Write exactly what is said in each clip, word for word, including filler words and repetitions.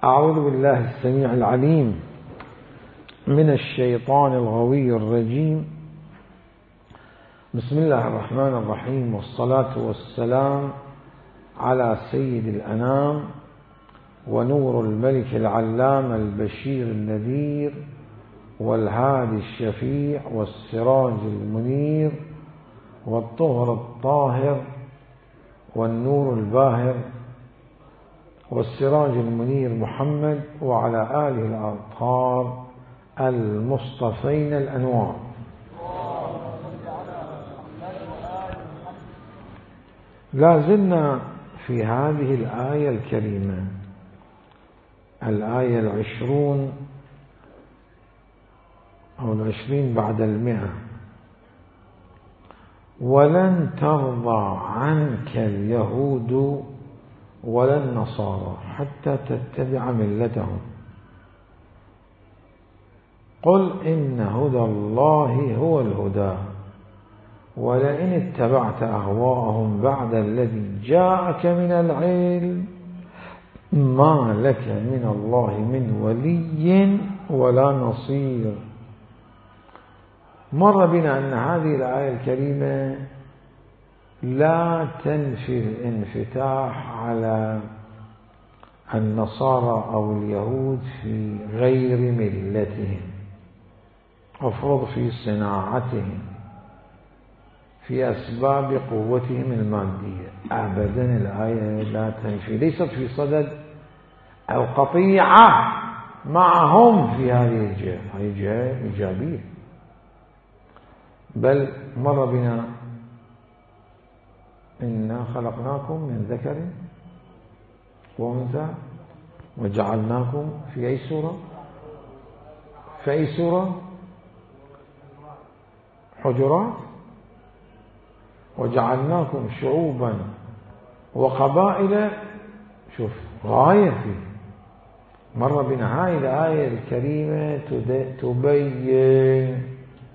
أعوذ بالله السميع العليم من الشيطان الغوي الرجيم. بسم الله الرحمن الرحيم، والصلاة والسلام على سيد الأنام ونور الملك العلام البشير النذير والهادي الشفيع والسراج المنير والطهر الطاهر والنور الباهر والسراج المنير محمد وعلى آله الأطهار المصطفين الأنوار. لا زلنا في هذه الآية الكريمة، الآية العشرون أو العشرين بعد المئة. ولن ترضى عنك اليهود ولا النصارى حتى تتبع ملتهم قل إن هدى الله هو الهدى ولئن اتبعت أهواءهم بعد الذي جاءك من العلم ما لك من الله من ولي ولا نصير. مر بنا أن هذه الآية الكريمة لا تنفي الانفتاح على النصارى أو اليهود في غير ملتهم، افرض في صناعتهم، في أسباب قوتهم المادية. أبدا الآية لا تنفي، ليست في صدد أو قطيعة معهم في هذه الجهة، هذه جهة إيجابية. بل مر بنا إنا خلقناكم من ذكر وأنثى وجعلناكم في أي سورة؟ في أي سورة؟ حجرات. وجعلناكم شعوبا وقبائل. شوف غاية فيه. مر بنا هاي الآية الكريمة تبين.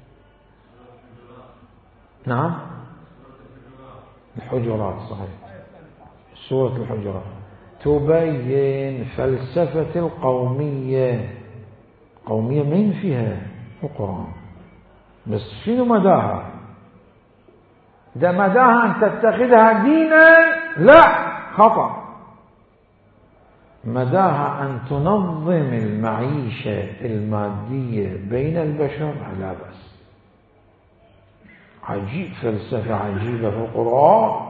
نعم الحجرات، صحيح، سورة الحجرات تبين فلسفة القومية. قومية من فيها القرآن، بس شنو مداها؟ ده مداها أن تتخذها دينا؟ لا، خطأ. مداها أن تنظم المعيشة المادية بين البشر، لا بأس. عجيب، فلسفة عجيبة في القرآن.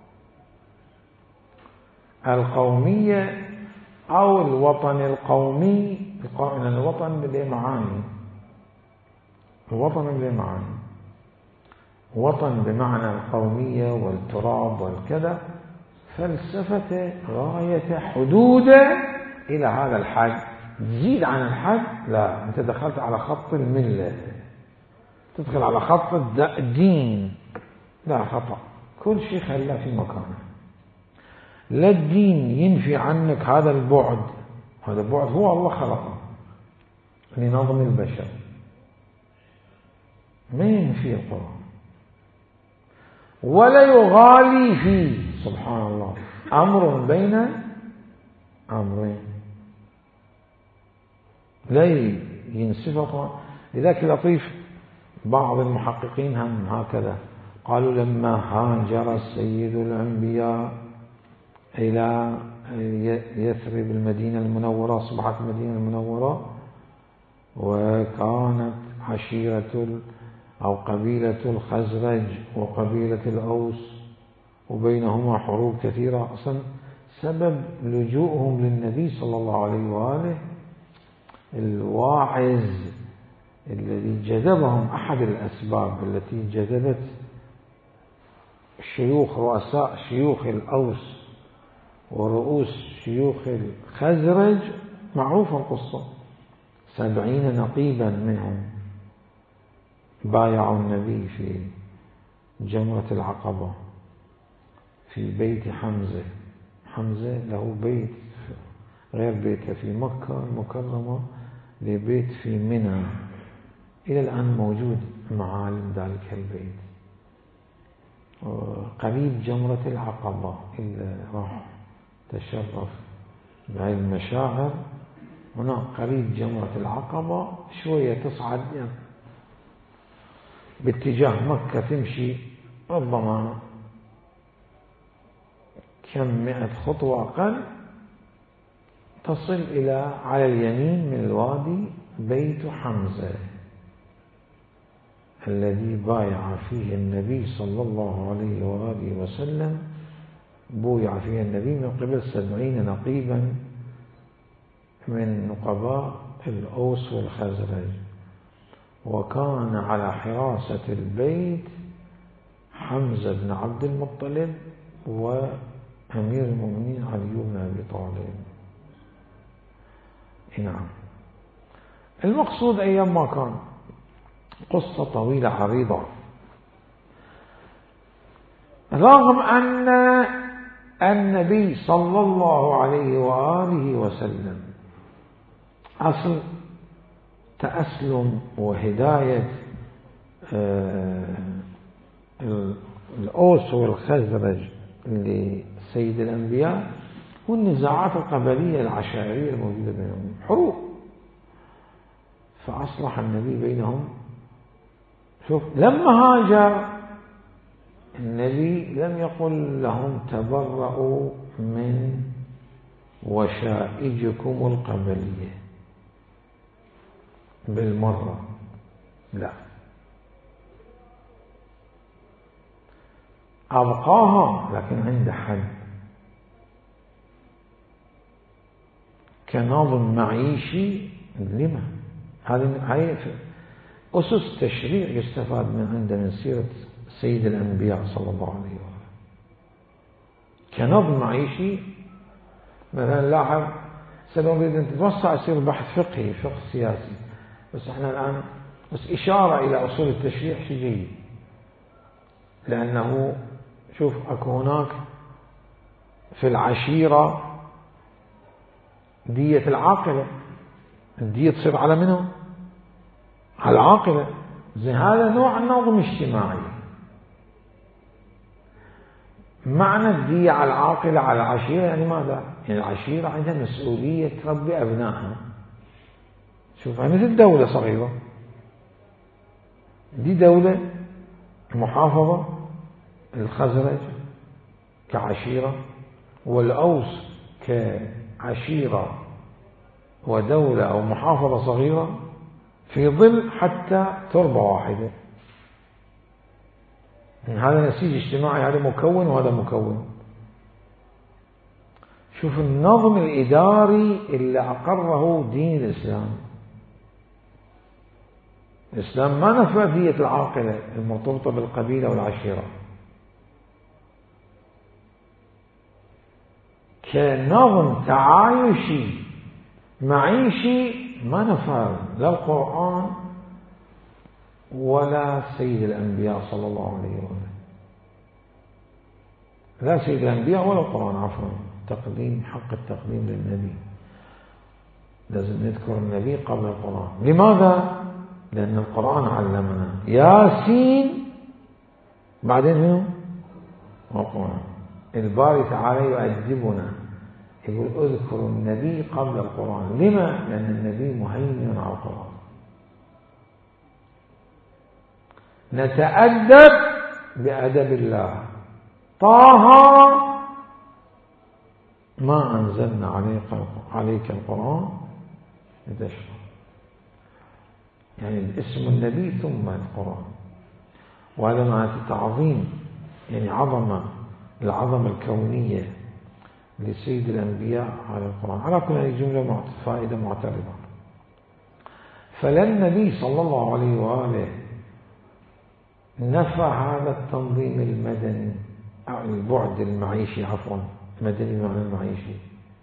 القومية أو الوطن القومي، الوطن بله معاني. الوطن بله معاني، وطن بمعنى القومية والتراب والكذا. فلسفة غاية حدوده إلى هذا الحد، تزيد عن الحد لا، أنت دخلت على خط الملة، تدخل على خط الدين، لا، خطأ. كل شيء خلاه في مكانه. لا الدين ينفي عنك هذا البعد، هذا البعد هو الله خلقه لنظم البشر، ما ينفي القرآن ولا يغالي فيه. سبحان الله، أمر بين أمرين لا ينسف القرآن. لذلك لطيف، بعض المحققين هم هكذا قالوا لما هاجر سيد الأنبياء إلى يثرب المدينة المنورة، أصبحت المدينة المنورة، وكانت عشيرة أو قبيلة الخزرج وقبيلة الأوس وبينهما حروب كثيرة. أصلا سبب لجوءهم للنبي صلى الله عليه وآله الواعظ الذي جذبهم، أحد الأسباب التي جذبت شيوخ رؤساء شيوخ الأوس ورؤوس شيوخ الخزرج، معروفة القصة، سبعين نقيبا منهم بايعوا النبي في جمرة العقبة في بيت حمزة. حمزة له بيت غير بيته في مكة المكرمة، لبيت في منى، إلى الآن موجود معالم ذلك البيت، قريب جمرة العقبة. إلا راح تشرف بهاي المشاعر هناك قريب جمرة العقبة شوية تصعد يعني باتجاه مكة تمشي ربما كم مئة خطوة أقل تصل إلى على اليمين من الوادي بيت حمزة الذي بايع فيه النبي صلى الله عليه وآله وسلم. بويع فيه النبي من قبل سبعين نقيبا من نقباء الأوس والخزرج، وكان على حراسة البيت حمزة بن عبد المطلب وأمير المؤمنين علي بن أبي طالب. نعم. المقصود أيام ما كان قصة طويلة عريضة، رغم أن النبي صلى الله عليه وآله وسلم أصل تأسلم وهداية الأوس والخزرج لسيد الأنبياء والنزاعات القبلية العشائرية الموجودة بينهم، حروب، فأصلح النبي بينهم. شوف لما هاجر النبي لم يقل لهم تبرؤوا من وشائجكم القبلية بالمرة، لا، أبقاها لكن عند حد، كنظم معيشي. لما هذه أسس تشريع يستفاد من عنده من سيرة سيد الأنبياء صلى الله عليه وسلم. كنظم معيشي مثلا لاحظ سنريد أن تتوسع يصير بحث فقهي فقه سياسي، بس احنا الآن بس إشارة إلى أصول التشريع شيء جيد، لأنه شوف أكو هناك في العشيرة دية العاقلة، الدية تصير على منه؟ على العاقلة. زي هذا نوع النظم اجتماعي. معنى الدية على العاقلة على العشيرة يعني ماذا؟ يعني العشيرة عندها مسؤولية تربي أبنائها. شوف مثل دولة صغيرة، دي دولة محافظة الخزرج كعشيرة، والأوس كعشيرة ودولة أو محافظة صغيرة في ظل حتى تربة واحدة. هذا نسيج اجتماعي، هذا مكون وهذا مكون. شوف النظم الإداري اللي أقره دين الإسلام. الإسلام ما نفى دية العاقلة المرتبطة بالقبيلة والعشيرة، كنظم تعايشي معيشي ما نفى لا القرآن ولا سيد الأنبياء صلى الله عليه وسلم. لا سيد الأنبياء ولا القرآن، عفوا، تقديم حق التقديم للنبي، لازم نذكر النبي قبل القرآن. لماذا؟ لأن القرآن علمنا ياسين بعدين هو القرآن. الباري تعالى يؤدبنا يقول اذكر النبي قبل القرآن. لما؟ لأن النبي مهيمن على القرآن. نتأدب بأدب الله. طه ما أنزلنا عليك عليك القرآن لتشقى، يعني الاسم النبي ثم القرآن، وهذا معنى تعظيم، يعني عظمة، العظمة الكونية لسيد الأنبياء على القرآن. على كل هذه جملة فائدة معترضة. فلا النبي صلى الله عليه وآله نفى هذا التنظيم المدني أو البعد المعيشي، عفوا مدني معنى المعيشي،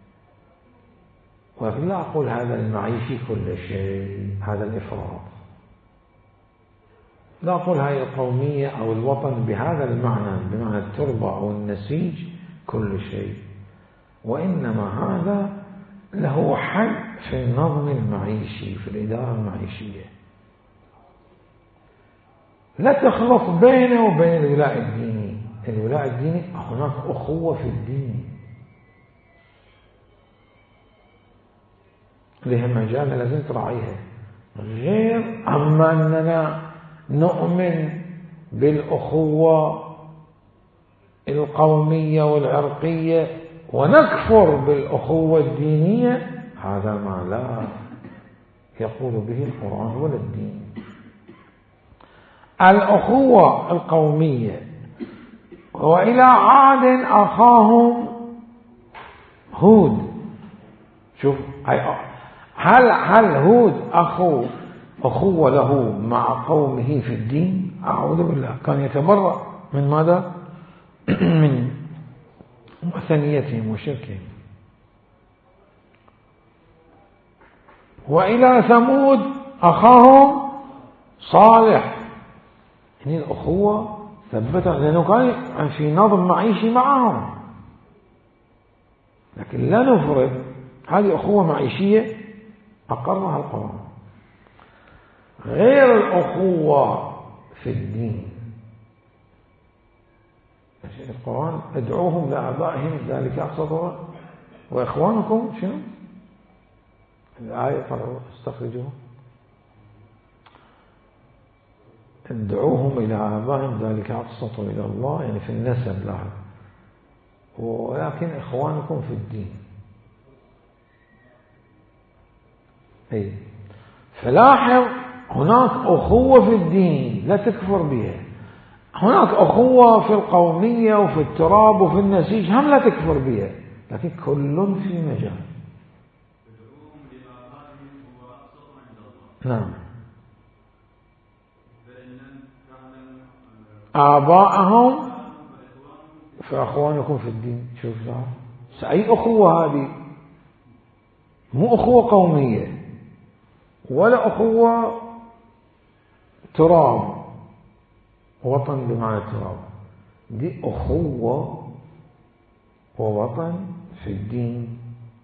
ولا أقول هذا المعيشي كل شيء، هذا الإفراط. لا أقول هذه القومية أو الوطن بهذا المعنى، بمعنى التربة أو النسيج كل شيء، وإنما هذا له حد في النظم المعيشي، في الإدارة المعيشية. لا تخلط بينه وبين الولاء الديني. الولاء الديني هناك أخوة في الدين، لها مجال لازم تراعيها، غير أما أننا نؤمن بالأخوة القومية والعرقية ونكفر بالأخوة الدينية، هذا ما لا يقول به القرآن ولا الدين. الأخوة القومية، وإلى عاد أخاهم هود. شوف، هل هل هود أخو أخوة له مع قومه في الدين؟ أعوذ بالله، كان يتبرأ من ماذا؟ من وثنيتهم وشركهم. وإلى ثمود أخاهم صالح. يعني الأخوة ثبتها لأنه كان في نظم معيشي معهم، لكن لا نفرض هذه أخوة معيشية أقرها القرآن، غير الأخوة في الدين. القرآن ادعوهم لآبائهم ذلك أقسط، وإخوانكم شنو الآية؟ طلعوا استخرجوها، ادعوهم إلى آبائهم ذلك أقسط إلى الله، يعني في النسب لها، ولكن إخوانكم في الدين. أي فلاحظ، هناك أخوة في الدين لا تكفر بها، هناك أخوة في القومية وفي التراب وفي النسيج هم لا تكفر بها، لكن كل في مجال. نعم، آباءهم فأخوانكم في الدين. شوف صح، أي أخوة هذه؟ مو أخوة قومية ولا أخوة تراب، وطن بمعنى تراب، دي أخوة ووطن في الدين.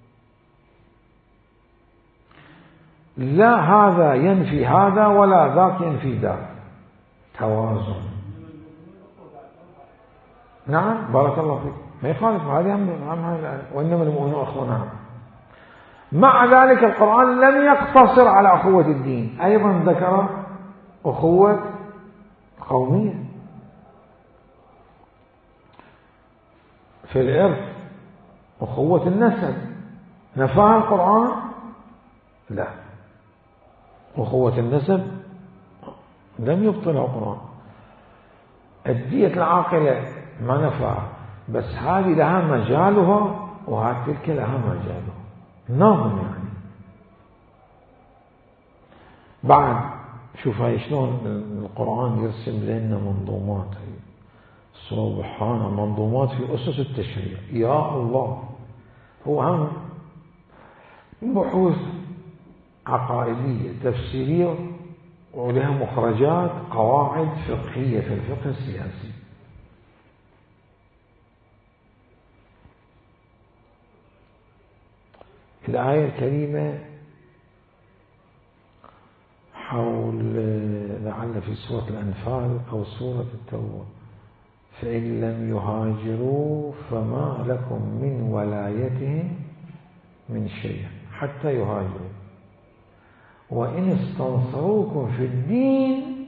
لا هذا ينفي هذا ولا ذاك ينفي ذاك، توازن. نعم، بارك الله فيك، ما يخالف، هذه هم وإنما المؤمنون أخوة. نعم. مع ذلك القرآن لم يقتصر على أخوة الدين، أيضا ذكر أخوة قومية في الإرث، أخوة النسب، نفاها القرآن؟ لا، أخوة النسب لم يبطلها القرآن. الدية العاقلة ما نفاها، بس هذه لها مجالها وهذه تلك لها مجالها، نظم يعني. بعد شوف هاي شلون القرآن يرسم لنا منظومات، سبحان، منظومات في أسس التشريع. يا الله، هو هم بحوث عقائدية تفسيرية ولها مخرجات قواعد فقهية في الفقه السياسي. الآية الكريمة حول لعل في سورة الأنفال أو سورة التوبة، فإن لم يهاجروا فما لكم من ولايتهم من شيء حتى يهاجروا، وإن استنصروكم في الدين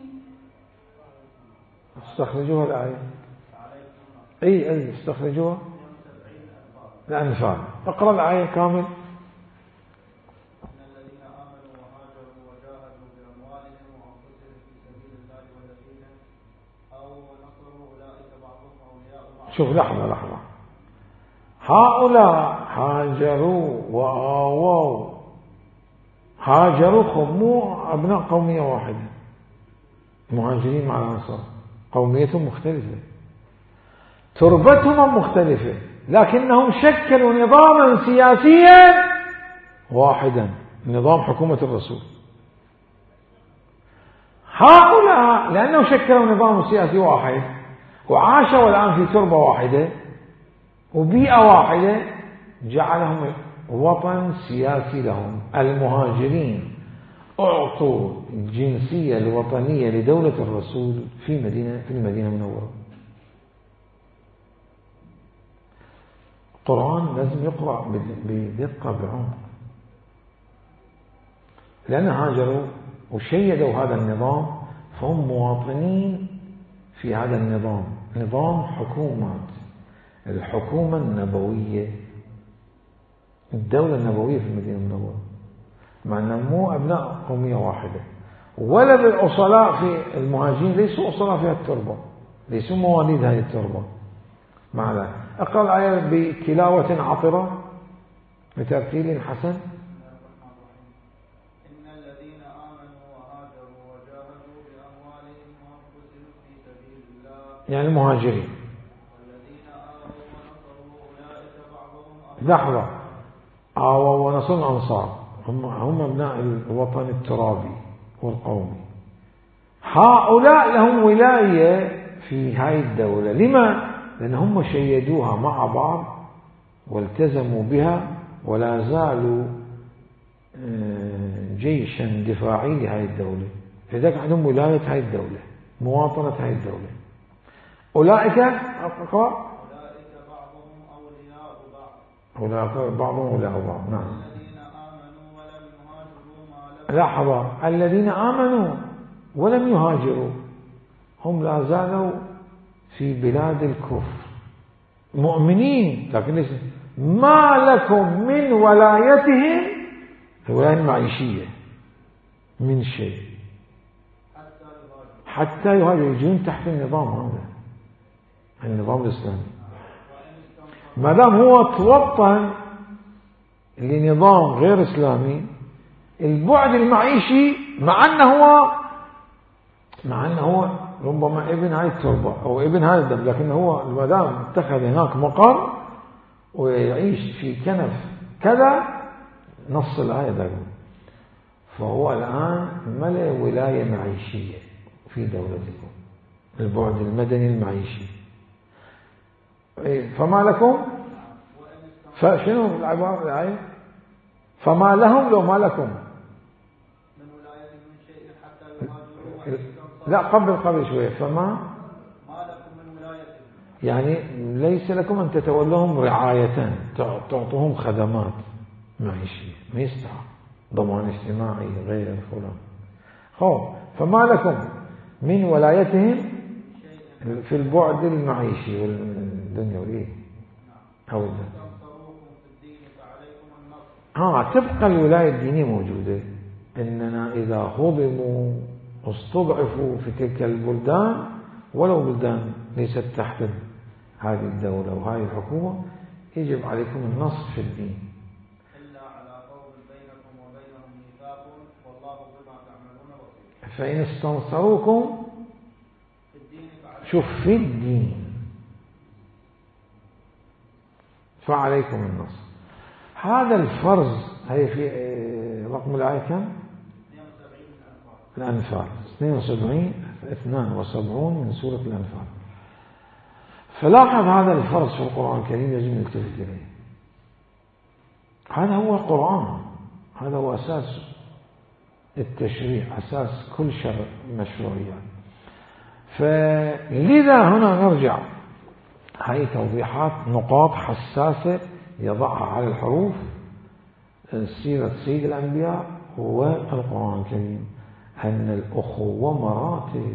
استخرجوها الآية. أي أي استخرجوها الأنفال. اقرأ الآية كامل. شوف، لحظة لحظة، هؤلاء هاجروا وآووا، هاجروا مو أبناء قومية واحدة، مهاجرين مع الأنصار، قوميتهم مختلفة، تربتهم مختلفة، لكنهم شكلوا نظاما سياسيا واحدا، نظام حكومة الرسول. هؤلاء لأنهم شكلوا نظام سياسي واحد وعاشوا الآن في تربة واحدة وبيئة واحدة، جعلهم وطن سياسي لهم. المهاجرين أعطوا الجنسية الوطنية لدولة الرسول في مدينة في المدينة المنورة. القرآن لازم يقرأ بدقة بعمق. لأن هاجروا وشيدوا هذا النظام، فهم مواطنين في هذا النظام، نظام حكومات، الحكومة النبوية، الدولة النبوية في المدينة المنورة، مع أنهم مو أبناء قومية واحدة، ولا بالأصلاء في المهاجرين ليسوا أصلاء في التربة، ليسوا مواليد هذه التربة. معنى أقرأ الآية بتلاوة عطرة بترتيل حسن. إن الذين آمنوا وهاجروا وجاهدوا بأموالهم وأنفسهم في سبيل الله يعني المهاجرين. والذين آووا ونصروا أولئك بعضهم لحظة، آووا ونصروا الأنصار هم هم أبناء الوطن الترابي والقومي. هؤلاء لهم ولاية في هاي الدولة. لما؟ لأن هم شيدوها مع بعض والتزموا بها ولا زالوا جيشا دفاعي لهذه الدولة، لذلك عندهم ولاية هذه الدولة، مواطنة هذه الدولة. أولئك أقرأ أولئك بعضهم أولياء بعض أولئك بعضهم أولياء بعض. نعم. الذين آمنوا ولم يهاجروا ما لكم لحظة، الذين آمنوا ولم يهاجروا هم لا زالوا في بلاد الكفر مؤمنين، لكن ليس ما لكم من ولايتهم، الولاية المعيشية، من شيء حتى يهاجروا، يجون تحت النظام هذا، النظام الإسلامي. ما دام هو توطن لنظام غير إسلامي، البعد المعيشي مع أنه هو مع أنه هو ربما ابن هاي التربة أو ابن هذا الدم، لكن هو ما دام اتخذ هناك مقر ويعيش في كنف كذا، نص الآية ده، فهو الآن ملأ ولاية معيشية في دولتكم، البعد المدني المعيشي. فما لكم، فشنو العبارة الآية؟ فما لهم لو ما لكم من ولاية من شيء حتى يهاجروا. لا قبل قبل شوية، فما ما لكم من ولاية، يعني ليس لكم أن تتولهم رعاية، تعطوهم خدمات معيشية، ما يستطيع ضمان اجتماعي غير فلان. خو فما لكم من ولايتهم في البعد المعيشي والدنيوي أو الدنيا. ها تبقى الولاية الدينية موجودة، إننا إذا هضموا واستضعفوا في تلك البلدان، ولو بلدان ليست تحت هذه الدولة وهذه الحكومة، يجب عليكم النصر في الدين. إلا على قوم بينكم وبينهم ميثاق والله بما تعملون بصير. فإن استنصروكم في الدين شوف في الدين فعليكم النصر. هذا الفرض هي في رقم الآية كم؟ الأنفال اثنين وسبعين اثنان وسبعون من سورة الأنفال. فلاحظ هذا الفرض في القرآن الكريم يجب أن نلتفت إليه. هذا هو القرآن، هذا هو أساس التشريع، أساس كل شرع مشروعية. فلذا هنا نرجع، هاي توضيحات نقاط حساسة يضعها على الحروف سيرة سيد الأنبياء والقرآن الكريم، أن الأخوة مراتب،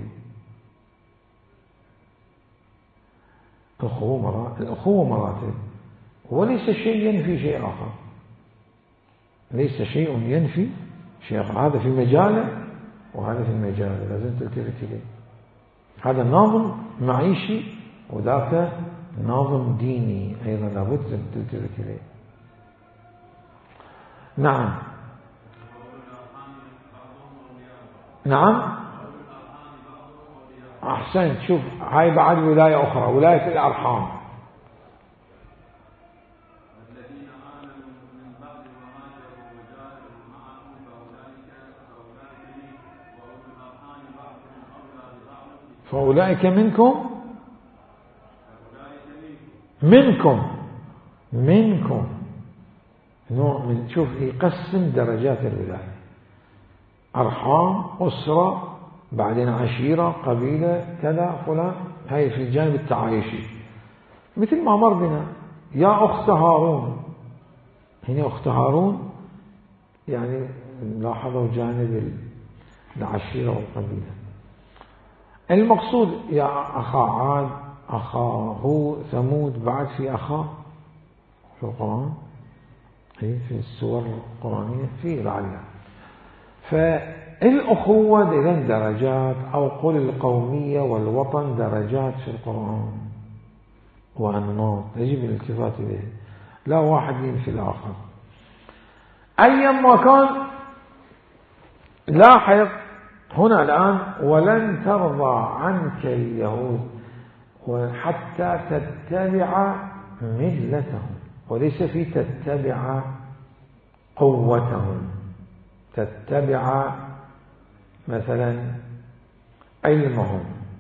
الأخوة مراتب، الأخوة مراتب، وليس شيء ينفي شيء آخر، ليس شيء ينفي شيء آخر. هذا في مجاله وهذا في مجاله، لازم تلتفت إليه. هذا نظم معيشي وذاك نظم ديني أيضا لابد تلتفت إليه. نعم نعم أحسنت. شوف هاي بعد ولاية أخرى، ولاية الأرحام. فأولئك منكم منكم منكم نوع من، شوف يقسم درجات الولاية، أرحام، أسرة، بعدين عشيرة، قبيلة، كذا فلان، هاي في الجانب التعايشي. مثل ما مر بنا يا أخت هارون، هنا أخت هارون يعني لاحظوا جانب العشيرة والقبيلة. المقصود يا أخا عاد أخاه ثمود، بعد في أخا في القرآن، في السور القرآنية في لعلها. فالأخوة إذن درجات، أو قل القومية والوطن درجات في القرآن وأنماط يجب الالتفات إليه، لا واحد ينفي الآخر. أيما كان لاحظ هنا الآن ولن ترضى عنك اليهود حتى تتبع ملتهم، وليس في تتبع قوتهم، تتبع مثلا علمهم،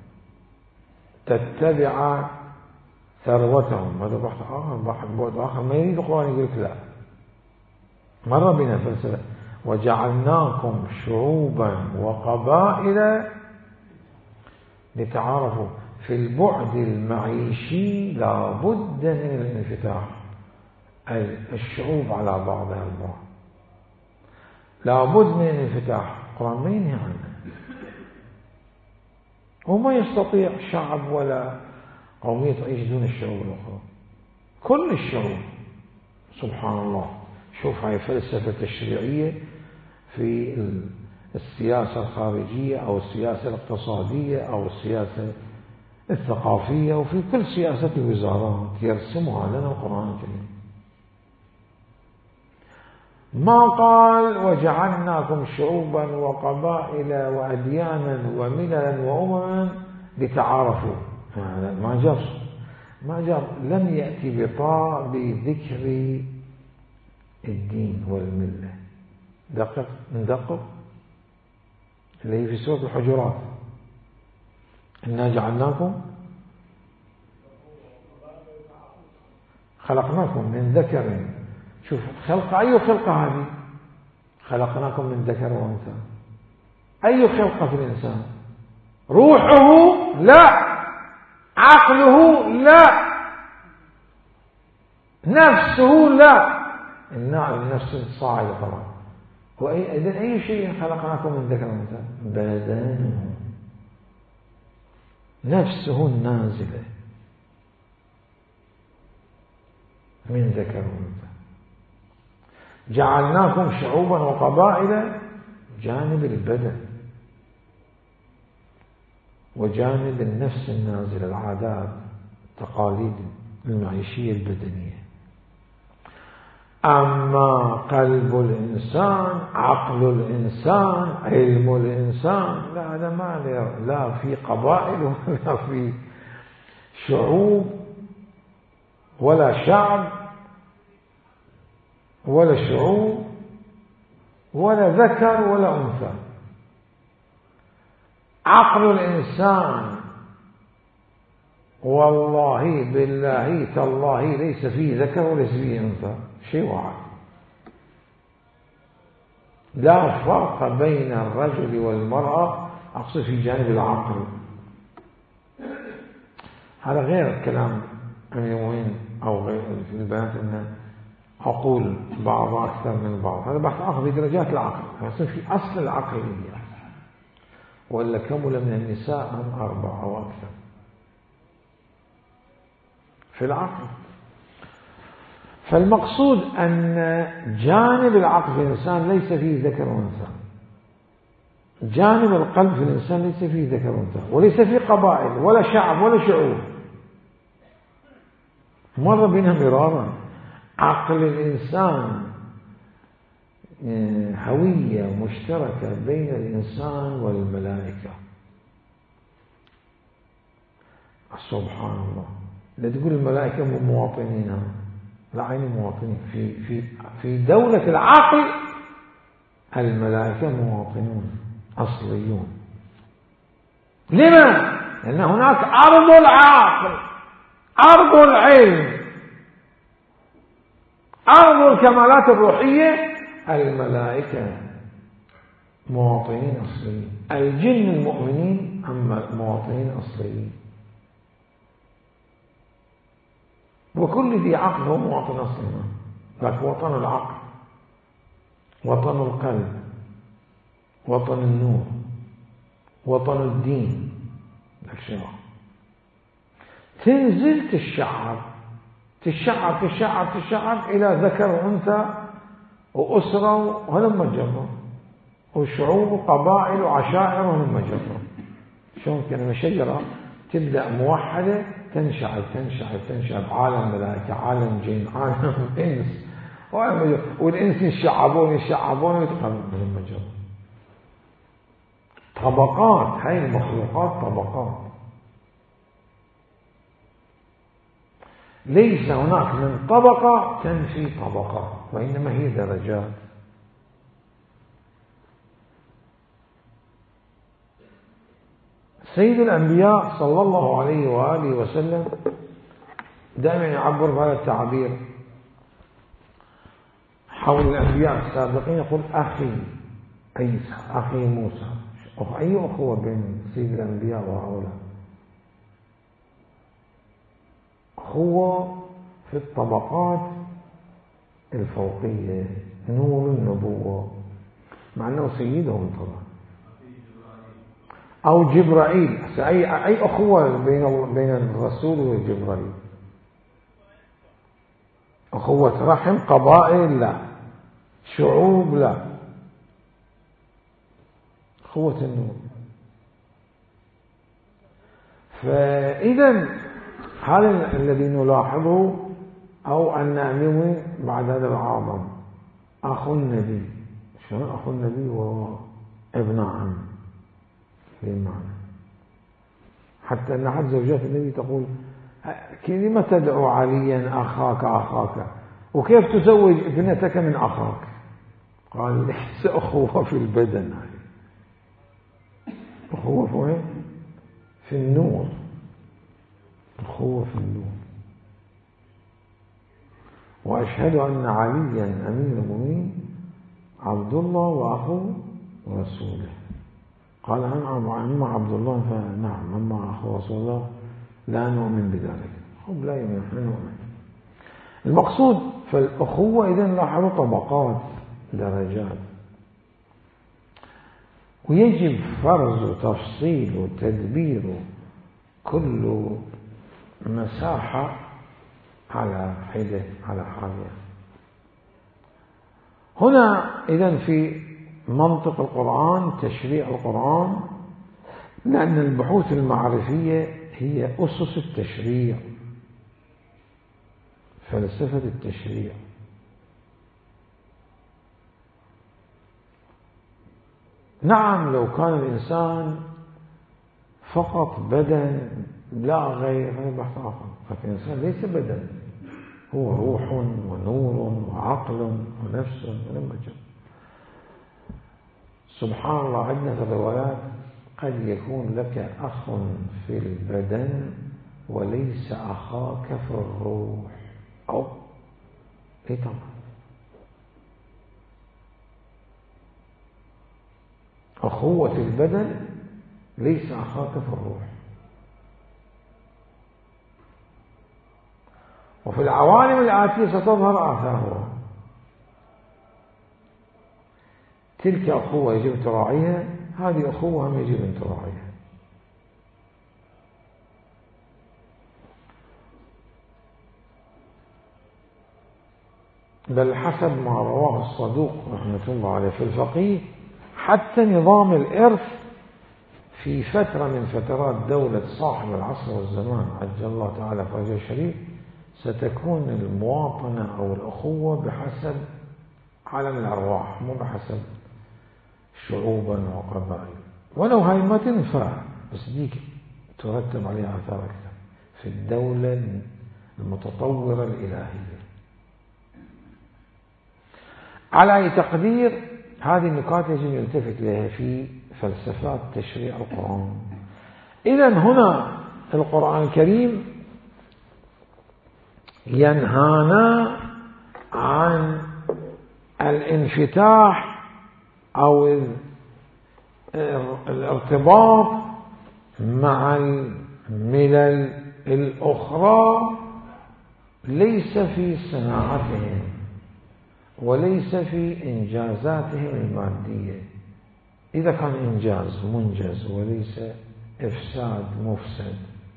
تتبع ثروتهم. هذا بحث آخر، بحث بعد آخر ما يريد القرآن يقول لك لا. مر بنا فلسفة وجعلناكم شعوبا وقبائل لتعارفوا. في البعد المعيشي لا بد من الانفتاح، الشعوب على بعضها البعض لا بد من الانفتاح. القرآن ما ينهي عنه، وما يستطيع شعب ولا قومية تعيش دون الشعوب الأخرى، كل الشعوب. سبحان الله، شوف هاي فلسفة تشريعية في السياسة الخارجية أو السياسة الاقتصادية أو السياسة الثقافية، وفي كل سياسة الوزارات يرسمها لنا القرآن الكريم. ما قال وجعلناكم شعوبا وقبائل وأديانا ومللا وأمما لتعارفوا، ما جاب ما جاب لم يأتي بطاء بذكر الدين والملة. دقق ندقق اللي هي في سورة الحجرات، إنا جعلناكم خلقناكم من ذكر. شوف خلق، أي خلقة هذه؟ خلقناكم من ذكر وأنثى. أي خلقة في الإنسان؟ روحه لا، عقله لا، نفسه لا. النفس صاعدة طبعا. وإذن أي شيء خلقناكم من ذكر وأنثى؟ بدانه، نفسه النازلة من ذكر وأنثى. جعلناكم شعوبا وقبائل، جانب البدن وجانب النفس النازلة، العادات التقاليد المعيشية البدنية. أما قلب الإنسان، عقل الإنسان، علم الإنسان، لا هذا ما لا في قبائل ولا في شعوب ولا شعب ولا شعوب ولا ذكر ولا أنثى. عقل الإنسان والله بالله تالله ليس فيه ذكر وليس فيه أنثى، شيء واحد. لا فرق بين الرجل والمرأة، أقصد في جانب العقل. هذا غير كلام أميوين أو غير في البيان أن عقول بعضها أكثر من بعض، هذا بحث آخر في درجات العقل، يصير في أصل العقلية. وإلا كمل من النساء هم أربعة أو أكثر في العقل. فالمقصود أن جانب العقل في الإنسان ليس فيه ذكر وأنثى، جانب القلب في الإنسان ليس فيه ذكر وأنثى، وليس فيه قبائل ولا شعب ولا شعوب. مر بنا مرارا. عقل الإنسان هوية مشتركة بين الإنسان والملائكة. سبحان الله، لا تقول الملائكة مواطنين، لا، عين مواطنين. في في في دولة العقل الملائكة مواطنون أصليون. لما؟ لأن هناك أرض العقل، أرض العلم، أرض الكمالات الروحية. الملائكة مواطنين أصليين، الجن المؤمنين أما مواطنين أصليين، وكل ذي عقل هو مواطن أصلي، لكن وطن العقل وطن القلب، وطن النور، وطن الدين. الشعر تنزل تشعر تشعر تشعر تشعر إلى ذكر وأنثى وأسرة وهلم جرة، وشعوب وقبائل وعشائر وهلم جرة. شلون كلمة شجرة تبدأ موحدة تنشعب تنشعب تنشعب، عالم ملائكة، عالم جن، عالم إنس، والإنس يشعبون يشعبون ويتقربون هلم جرة. طبقات، هاي المخلوقات طبقات، ليس هناك من طبقة تنفي طبقة، وإنما هي درجات. سيد الأنبياء صلى الله عليه وآله وسلم دائما يعبر بهذا التعبير حول الأنبياء السابقين، يقول أخي عيسى، أخي موسى. أي أخوة بين سيد الأنبياء وهؤلاء؟ أخوة في الطبقات الفوقية، نور النبوة، مع أنه سيدهم طبعا، أو جبرائيل. أي أي أخوة بين بين الرسول وجبرائيل؟ أخوة رحم، قبائل لا، شعوب لا، أخوة النور. فإذا هذا الذي نلاحظه، أو أن نؤمن بعد هذا العظم أخو النبي. شلون أخو النبي وهو ابن عم في معنى؟ حتى أن أحد زوجات النبي تقول لما تدعو عليا أخاك أخاك، وكيف تزوج ابنتك من أخاك؟ قال ليس أخوة في البدن، أخوة في وين؟ في النور، أخوة في النور. وأشهد أن عليا أمير المؤمنين عبد الله وأخو رسوله. قال أما عبد الله فنعم، أما أخو رسول الله لا نؤمن بذلك. هم لا يؤمن، نحن نؤمن. المقصود فالأخوة إذن لاحظوا طبقات، درجات، ويجب فرض تفصيل وتدبير كل مساحة على حدة على حالها. هنا إذن في منطق القرآن، تشريع القرآن، لأن البحوث المعرفية هي أسس التشريع، فلسفة التشريع. نعم لو كان الإنسان فقط بدن لا غير، هذا بحث آخر، لكن الإنسان ليس بدن، هو روح ونور وعقل ونفس ولمجد. سبحان الله، عندنا في الروايات قد يكون لك أخ في البدن وليس أخاك في الروح. أو إيه طبعا، أخوة البدن ليس أخاك في الروح. وفي العوالم الآتية ستظهر آثارها. تلك أخوة يجب تراعيها، هذه أخوة هم يجب أن تراعيها. بل حسب ما رواه الصدوق رحمة الله عليه في الفقيه، حتى نظام الإرث في فترة من فترات دولة صاحب العصر والزمان عجل الله تعالى فرجه الشريف ستكون المواطنة أو الأخوة بحسب عالم الأرواح، مو بحسب شعوبا وقبائل. ولو هاي ما تنفع، بس ديك ترتب عليها آثار أكثر في الدولة المتطورة الإلهية. على أي تقدير هذه النقاط يجب يلتفت لها في فلسفات تشريع القرآن. إذن هنا القرآن الكريم ينهانا عن الانفتاح أو الارتباط مع الملل الأخرى ليس في صناعتهم وليس في إنجازاتهم المادية. إذا كان إنجاز منجز وليس إفساد مفسد،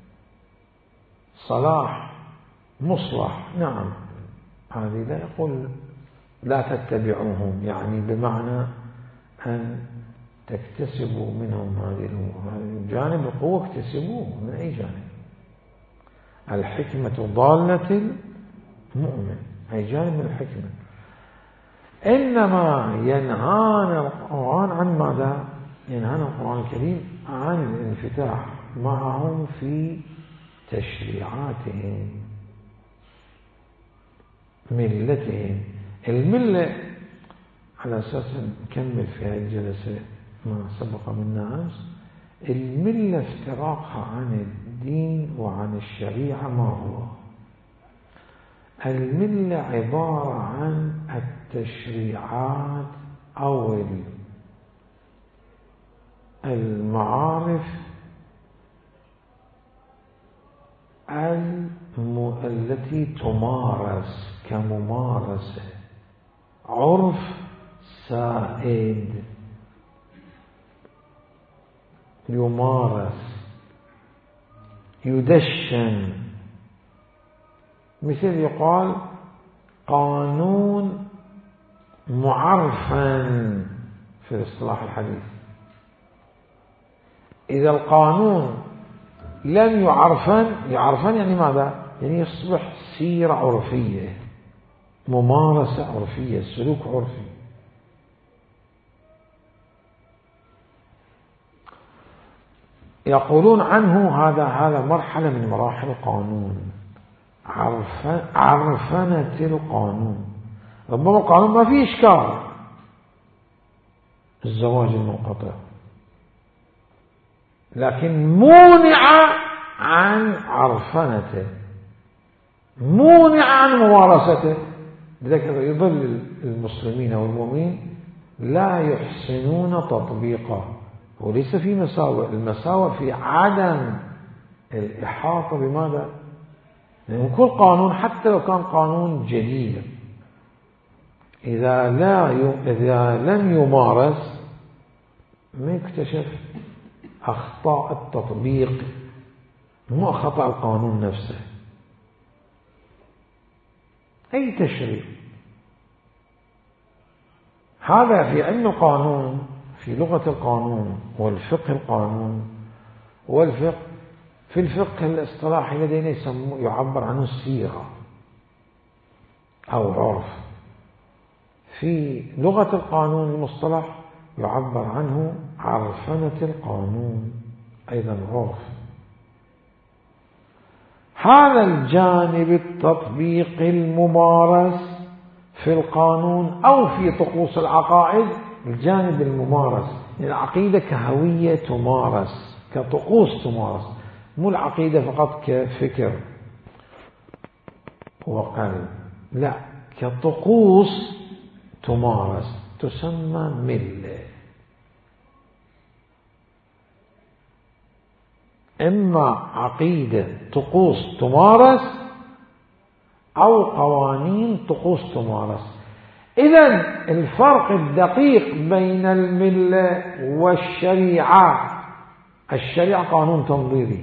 صلاح مصلح، نعم، هذه لا يقول لا تتبعوهم، يعني بمعنى أن تكتسبوا منهم هذه الأمور. جانب القوة اكتسبوه من أي جانب؟ الحكمة ضالة المؤمن، أي جانب من الحكمة. إنما ينهانا القرآن عن ماذا؟ ينهانا القرآن الكريم عن الانفتاح معهم في تشريعاتهم، ملتهم. الملة على أساس نكمل في هذه الجلسة ما سبق منا أمس، الملة افتراقها عن الدين وعن الشريعة ما هو؟ الملة عبارة عن التشريعات أو المعارف التي تمارس كممارسة، عرف سائد يمارس يدشن. مثل يقال قانون معرفا في الاصطلاح الحديث. إذا القانون لم يعرفن، يعرفن يعني ماذا؟ يعني يصبح سيرة عرفية، ممارسة عرفية، سلوك عرفي. يقولون عنه هذا هذا مرحلة من مراحل القانون، عرفنة القانون. ربما القانون ما فيه إشكال، الزواج المنقطع، لكن مونع عن عرفنته، مونع عن ممارسته. لذلك يظل المسلمين والمؤمنين لا يحسنون تطبيقه، وليس في مساوئ. المساوئ في عدم الإحاطة بماذا؟ يعني كل قانون حتى لو كان قانون جديد إذا لا ي... إذا لم يمارس ما يكتشف أخطاء التطبيق، مو خطأ القانون نفسه. أي تشريع هذا في علم القانون، في لغة القانون والفقه القانون والفقه. في الفقه الاصطلاحي لدينا يسمو يعبر عنه الصيغة أو عرف. في لغة القانون المصطلح يعبر عنه عرفنة القانون، أيضا عرف. هذا الجانب التطبيق الممارس في القانون أو في طقوس العقائد، الجانب الممارس. العقيدة كهوية تمارس، كطقوس تمارس، مو العقيدة فقط كفكر وقلب، لا، كطقوس تمارس تسمى ملة. إما عقيدة طقوس تمارس أو قوانين طقوس تمارس. إذن الفرق الدقيق بين الملة والشريعة، الشريعة قانون تنظيري،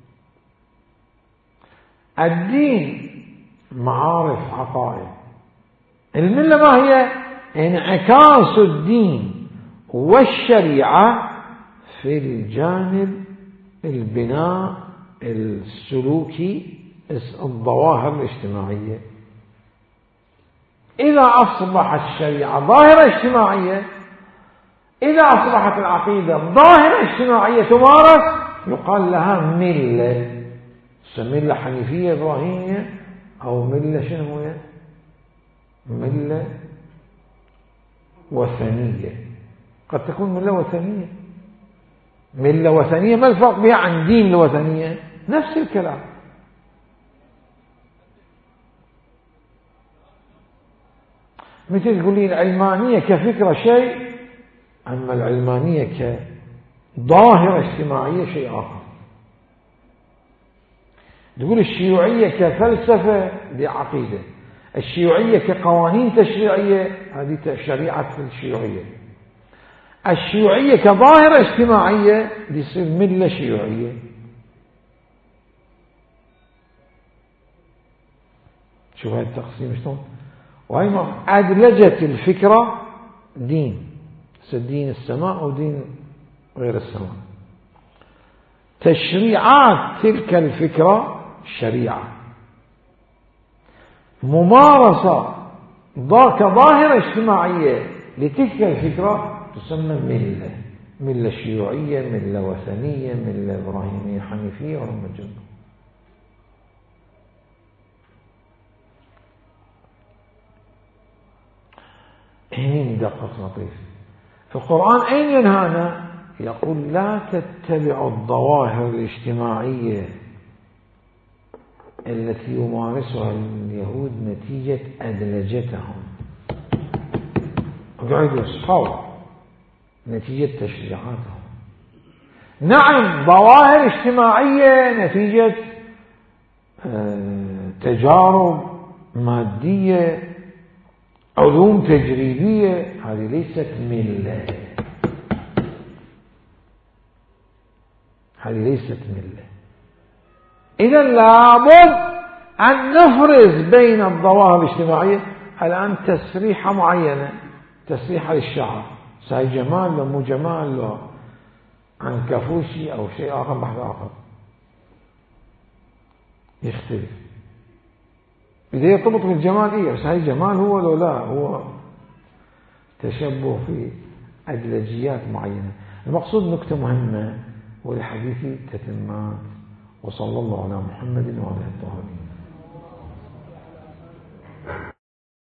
الدين معارف عقائد. الملة ما هي؟ انعكاس الدين والشريعة في الجانب البناء السلوكي، الظواهر الاجتماعية. إذا أصبحت الشريعة ظاهرة اجتماعية، إذا أصبحت العقيدة ظاهرة اجتماعية تمارس، يقال لها ملة. ملة حنيفية إبراهيمية أو ملة شنو هي؟ ملة وثنية. قد تكون ملة وثنية. ملة وثنية ما الفرق بها عن دين الوثنية؟ نفس الكلام. مثل تقول لي العلمانية كفكرة شيء، أما العلمانية كظاهرة اجتماعية شيء آخر. تقول الشيوعية كفلسفة بعقيدة، الشيوعية كقوانين تشريعية هذه شريعة الشيوعية. الشيوعية كظاهرة اجتماعية بيصير ملة شيوعية. شوف هاي التقسيم شلون، وهي أدلجت الفكرة دين، دين السماء ودين غير السماء. تشريعات تلك الفكرة شريعة، ممارسة كظاهرة اجتماعية لتلك الفكرة تسمى ملة، ملة شيوعية، ملة وثنية، ملة إبراهيمية حنيفية ورم الجنة. هنا دقة لطيف. القرآن أين ينهانا؟ يقول لا تتبعوا الظواهر الاجتماعية التي يمارسها اليهود نتيجة أدلجتهم، قاعد يصحوا نتيجة تشريعاتهم. نعم ظواهر اجتماعية نتيجة تجارب مادية، علوم تجريبية، هذه ليست ملة، هذه ليست ملة. إذا لابد أن نفرز بين الظواهر الاجتماعية. الآن تسريحة معينة، تسريحة للشعر، ساي جمال لو مو جمال، لو عن كفوشي أو شيء آخر بحث آخر يختلف. إذا يرتبط بالجمال إيه، بس هاي جمال هو لو لا هو تشبه في أدلجيات معينة. المقصود نكتة مهمة ولحديثي تتمات، وصلى الله على محمد وعلى آله الطاهرين.